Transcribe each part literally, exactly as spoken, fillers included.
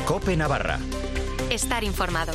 COPE Navarra. Estar informado.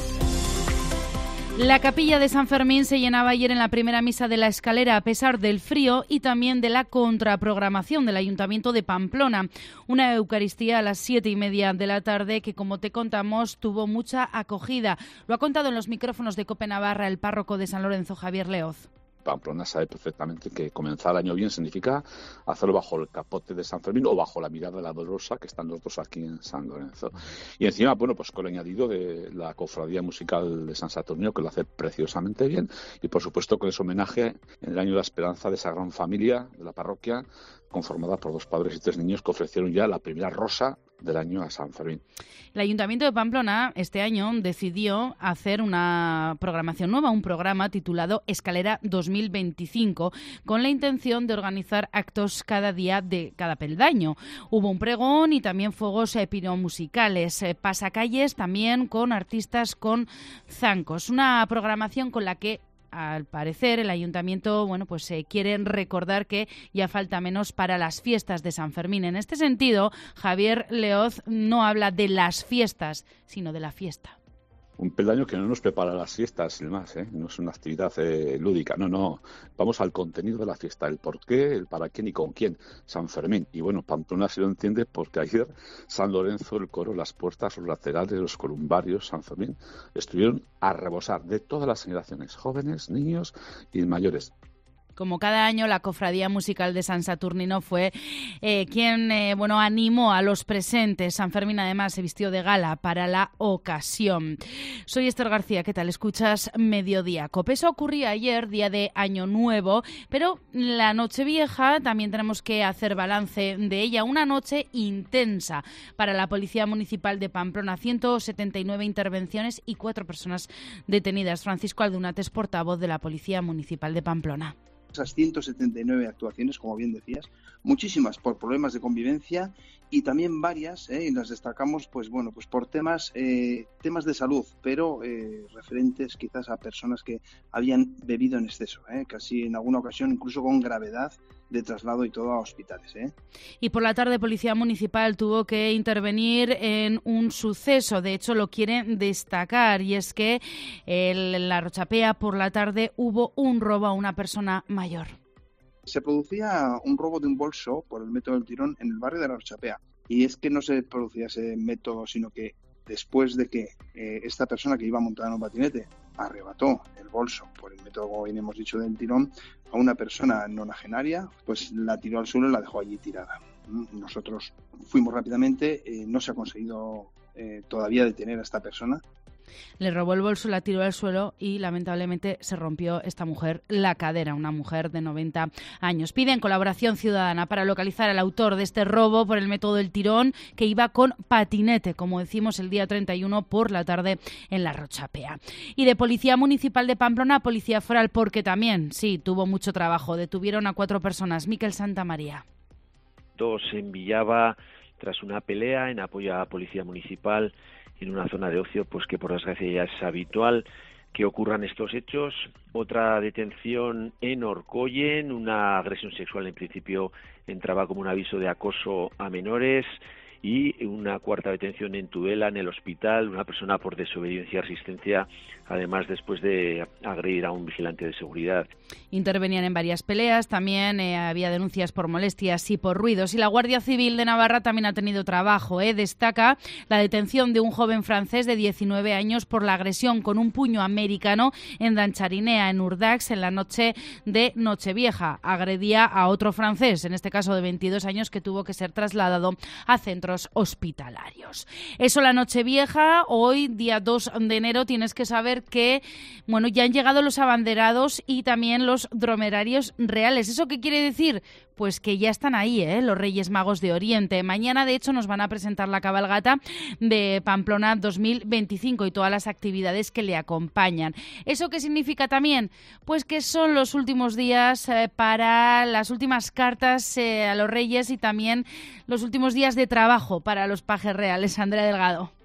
La capilla de San Fermín se llenaba ayer en la primera misa de la Escalera a pesar del frío y también de la contraprogramación del Ayuntamiento de Pamplona. Una Eucaristía a las siete y media de la tarde que, como te contamos, tuvo mucha acogida. Lo ha contado en los micrófonos de COPE Navarra el párroco de San Lorenzo, Javier Leoz. Pamplona sabe perfectamente que comenzar el año bien significa hacerlo bajo el capote de San Fermín o bajo la mirada de la Dolorosa, que están los dos aquí en San Lorenzo. Y encima, bueno, pues con el añadido de la cofradía musical de San Saturnino, que lo hace preciosamente bien, y por supuesto con ese homenaje en el año de la esperanza de esa gran familia de la parroquia, conformada por dos padres y tres niños que ofrecieron ya la primera rosa del año a San Fermín. El Ayuntamiento de Pamplona este año decidió hacer una programación nueva, un programa titulado Escalera dos mil veinticinco, con la intención de organizar actos cada día de cada peldaño. Hubo un pregón y también fuegos piromusicales, eh, pasacalles también con artistas con zancos. Una programación con la que, al parecer, el Ayuntamiento bueno, pues eh, quiere recordar que ya falta menos para las fiestas de San Fermín. En este sentido, Javier Leoz no habla de las fiestas, sino de la fiesta. Un peldaño que no nos prepara las fiestas y demás, ¿eh? No es una actividad eh, lúdica, no, no. Vamos al contenido de la fiesta, el por qué, el para quién y con quién. San Fermín. Y bueno, Pamplona se lo entiende porque ayer San Lorenzo, el coro, las puertas, los laterales, los columbarios, San Fermín, estuvieron a rebosar de todas las generaciones, jóvenes, niños y mayores. Como cada año, la Cofradía Musical de San Saturnino fue eh, quien eh, bueno, animó a los presentes. San Fermín, además, se vistió de gala para la ocasión. Soy Esther García, ¿qué tal? Escuchas Mediodía. COPE. Eso ocurría ayer, día de Año Nuevo, pero la Nochevieja también tenemos que hacer balance de ella. Una noche intensa para la Policía Municipal de Pamplona. ciento setenta y nueve intervenciones y cuatro personas detenidas. Francisco Aldunates, portavoz de la Policía Municipal de Pamplona. Esas ciento setenta y nueve actuaciones, como bien decías, muchísimas por problemas de convivencia y también varias, eh, y las destacamos pues bueno pues por temas eh, temas de salud, pero eh, referentes quizás a personas que habían bebido en exceso, eh, casi en alguna ocasión incluso con gravedad de traslado y todo a hospitales. ¿eh? Y por la tarde, Policía Municipal tuvo que intervenir en un suceso, de hecho lo quieren destacar, y es que en la Rochapea por la tarde hubo un robo a una persona mayor. Se producía un robo de un bolso por el método del tirón en el barrio de la Rochapea, y es que no se producía ese método, sino que después de que eh, esta persona que iba montada en un patinete arrebató el bolso por el método, como bien hemos dicho, del tirón a una persona nonagenaria, pues la tiró al suelo y la dejó allí tirada. Nosotros fuimos rápidamente, eh, no se ha conseguido eh, todavía detener a esta persona. Le robó el bolso, la tiró al suelo y lamentablemente se rompió esta mujer la cadera, una mujer de noventa años. Piden colaboración ciudadana para localizar al autor de este robo por el método del tirón, que iba con patinete, como decimos, el día treinta y uno por la tarde en la Rochapea. Y de Policía Municipal de Pamplona a Policía Foral, porque también, sí, tuvo mucho trabajo. Detuvieron a cuatro personas. Miquel Santamaría. Dos en Villava tras una pelea en apoyo a la Policía Municipal en una zona de ocio, pues que por desgracia ya es habitual que ocurran estos hechos. Otra detención en Orcoyen, una agresión sexual en principio entraba como un aviso de acoso a menores, y una cuarta detención en Tudela, en el hospital, una persona por desobediencia y resistencia, además después de agredir a un vigilante de seguridad. Intervenían en varias peleas, también eh, había denuncias por molestias y por ruidos. Y la Guardia Civil de Navarra también ha tenido trabajo. ¿eh? Destaca la detención de un joven francés de diecinueve años por la agresión con un puño americano en Dancharinea, en Urdax, en la noche de Nochevieja. Agredía a otro francés, en este caso de veintidós años, que tuvo que ser trasladado a centros hospitalarios. Eso la Nochevieja. Hoy, día dos de enero, tienes que saber que bueno, ya han llegado los abanderados y también los dromerarios reales. ¿Eso qué quiere decir? Pues que ya están ahí, ¿eh? Los Reyes Magos de Oriente. Mañana, de hecho, nos van a presentar la cabalgata de Pamplona dos mil veinticinco y todas las actividades que le acompañan. ¿Eso qué significa también? Pues que son los últimos días eh, para las últimas cartas eh, a los Reyes y también los últimos días de trabajo para los pajes reales. Andrea Delgado.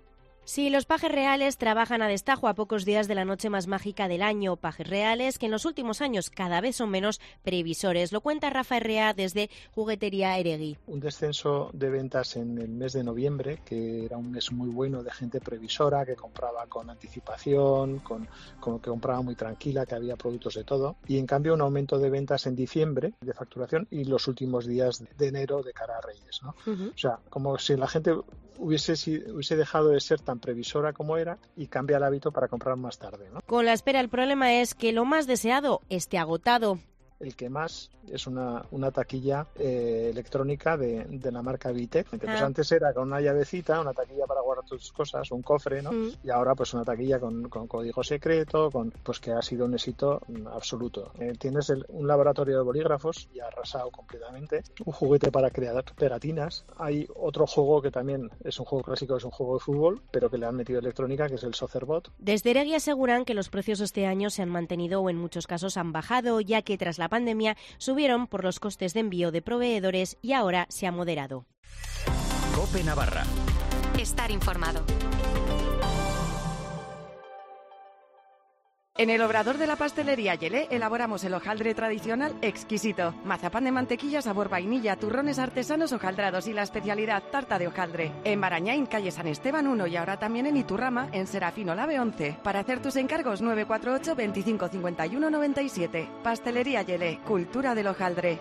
Sí, los pajes reales trabajan a destajo a pocos días de la noche más mágica del año. Pajes reales que en los últimos años cada vez son menos previsores. Lo cuenta Rafa Herrea desde Juguetería Eregui. Un descenso de ventas en el mes de noviembre, que era un mes muy bueno de gente previsora, que compraba con anticipación, con, con que compraba muy tranquila, que había productos de todo. Y en cambio un aumento de ventas en diciembre de facturación y los últimos días de enero de cara a Reyes, ¿no? Uh-huh. O sea, como si la gente hubiese, hubiese dejado de ser tan previsora como era y cambia el hábito para comprar más tarde, ¿no? Con la espera, el problema es que lo más deseado esté agotado. El que más es una, una taquilla eh, electrónica de, de la marca Vitec. Ah. Pues antes era con una llavecita, una taquilla para guardar tus cosas, un cofre, ¿no? Mm. Y ahora pues una taquilla con, con código secreto, con pues que ha sido un éxito absoluto. Eh, tienes el, un laboratorio de bolígrafos y ha arrasado completamente. Un juguete para crear pegatinas. Hay otro juego que también es un juego clásico, es un juego de fútbol, pero que le han metido electrónica, que es el Soccerbot. Desde Eregui aseguran que los precios este año se han mantenido o en muchos casos han bajado, ya que tras la pandemia subieron por los costes de envío de proveedores y ahora se ha moderado. COPE Navarra. Estar informado. En el Obrador de la Pastelería Yelé elaboramos el hojaldre tradicional exquisito. Mazapán de mantequilla sabor vainilla, turrones artesanos hojaldrados y la especialidad tarta de hojaldre. En Barañáin, calle San Esteban uno y ahora también en Iturrama, en Serafín Olave once. Para hacer tus encargos nueve cuatro ocho, veinticinco cincuenta y uno noventa y siete. Pastelería Yelé, cultura del hojaldre.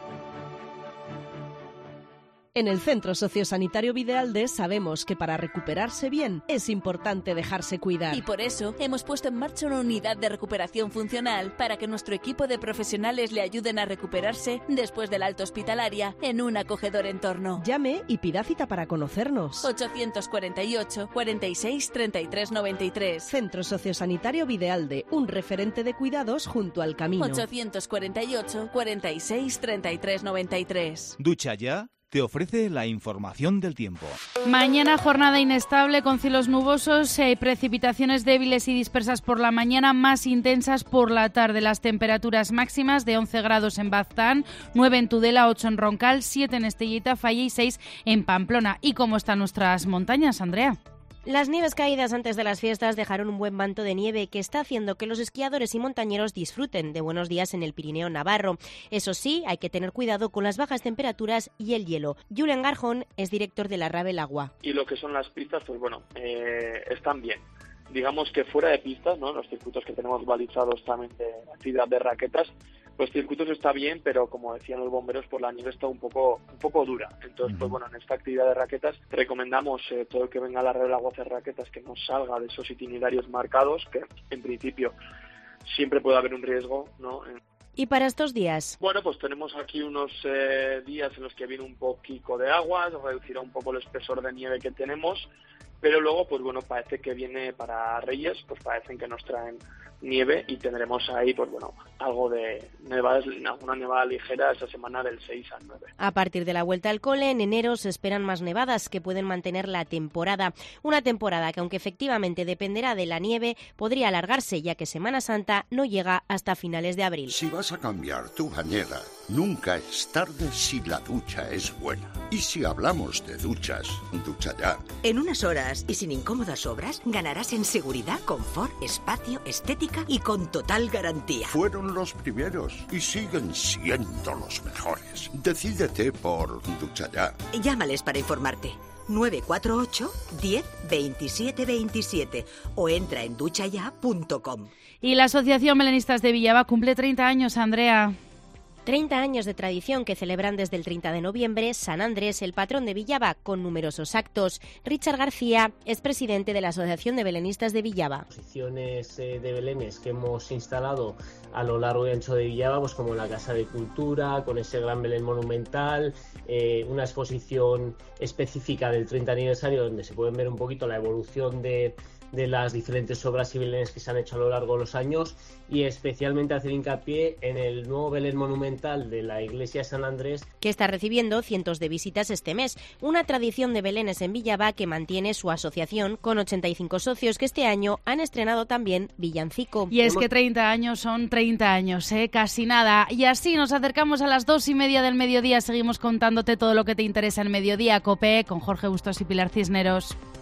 En el Centro Sociosanitario Videalde sabemos que para recuperarse bien es importante dejarse cuidar. Y por eso hemos puesto en marcha una unidad de recuperación funcional para que nuestro equipo de profesionales le ayuden a recuperarse después de la alta hospitalaria en un acogedor entorno. Llame y pida cita para conocernos. ochocientos cuarenta y ocho, cuarenta y seis, treinta y tres noventa y tres. Centro Sociosanitario Videalde, un referente de cuidados junto al camino. ochocientos cuarenta y ocho, cuarenta y seis, treinta y tres noventa y tres. Ducha Ya te ofrece la información del tiempo. Mañana jornada inestable con cielos nubosos, eh, precipitaciones débiles y dispersas por la mañana, más intensas por la tarde. Las temperaturas máximas de once grados en Baztán, nueve en Tudela, ocho en Roncal, siete en Estellita, Falla y seis en Pamplona. ¿Y cómo están nuestras montañas, Andrea? Las nieves caídas antes de las fiestas dejaron un buen manto de nieve que está haciendo que los esquiadores y montañeros disfruten de buenos días en el Pirineo navarro. Eso sí, hay que tener cuidado con las bajas temperaturas y el hielo. Julen Garjón es director de la Rabel Agua. Y lo que son las pistas, pues bueno, eh, están bien. Digamos que fuera de pistas, ¿no? Los circuitos que tenemos balizados también de actividad de raquetas, los circuitos está bien, pero como decían los bomberos, pues la nieve está un poco un poco dura. Entonces, uh-huh. pues bueno, en esta actividad de raquetas recomendamos eh, todo el que venga a la Rabel Agua a hacer raquetas que no salga de esos itinerarios marcados, que en principio siempre puede haber un riesgo, ¿no? ¿Y para estos días? Bueno, pues tenemos aquí unos eh, días en los que viene un poquito de agua, reducirá un poco el espesor de nieve que tenemos, pero luego, pues bueno, parece que viene para Reyes, pues parecen que nos traen nieve y tendremos ahí, pues bueno, algo de nevadas, una nevada ligera esa semana del seis al nueve. A partir de la vuelta al cole, en enero se esperan más nevadas que pueden mantener la temporada. Una temporada que, aunque efectivamente dependerá de la nieve, podría alargarse, ya que Semana Santa no llega hasta finales de abril. Si vas a cambiar tu bañera, nunca es tarde si la ducha es buena. Y si hablamos de duchas, Ducha Ya. En unas horas y sin incómodas obras, ganarás en seguridad, confort, espacio, estética y con total garantía. Fueron los primeros y siguen siendo los mejores. Decídete por Ducha Ya. Llámales para informarte. nueve cuatro ocho, diez, veintisiete veintisiete o entra en ducha ya punto com. Y la Asociación Belenistas de Villaba cumple treinta años, Andrea. treinta años de tradición que celebran desde el treinta de noviembre San Andrés, el patrón de Villaba, con numerosos actos. Richard García es presidente de la Asociación de Belenistas de Villaba. Posiciones eh, de belenes que hemos instalado a lo largo y ancho de Villaba, pues como la Casa de Cultura, con ese gran belén monumental, eh, una exposición específica del treinta aniversario donde se pueden ver un poquito la evolución de de las diferentes obras y belenes que se han hecho a lo largo de los años y especialmente hacer hincapié en el nuevo belén monumental de la iglesia de San Andrés, que está recibiendo cientos de visitas este mes. Una tradición de belenes en Villaba que mantiene su asociación con ochenta y cinco socios que este año han estrenado también villancico. Y es que treinta años son treinta años, ¿eh? Casi nada. Y así nos acercamos a las dos y media del mediodía. Seguimos contándote todo lo que te interesa en Mediodía Cope con Jorge Bustos y Pilar Cisneros.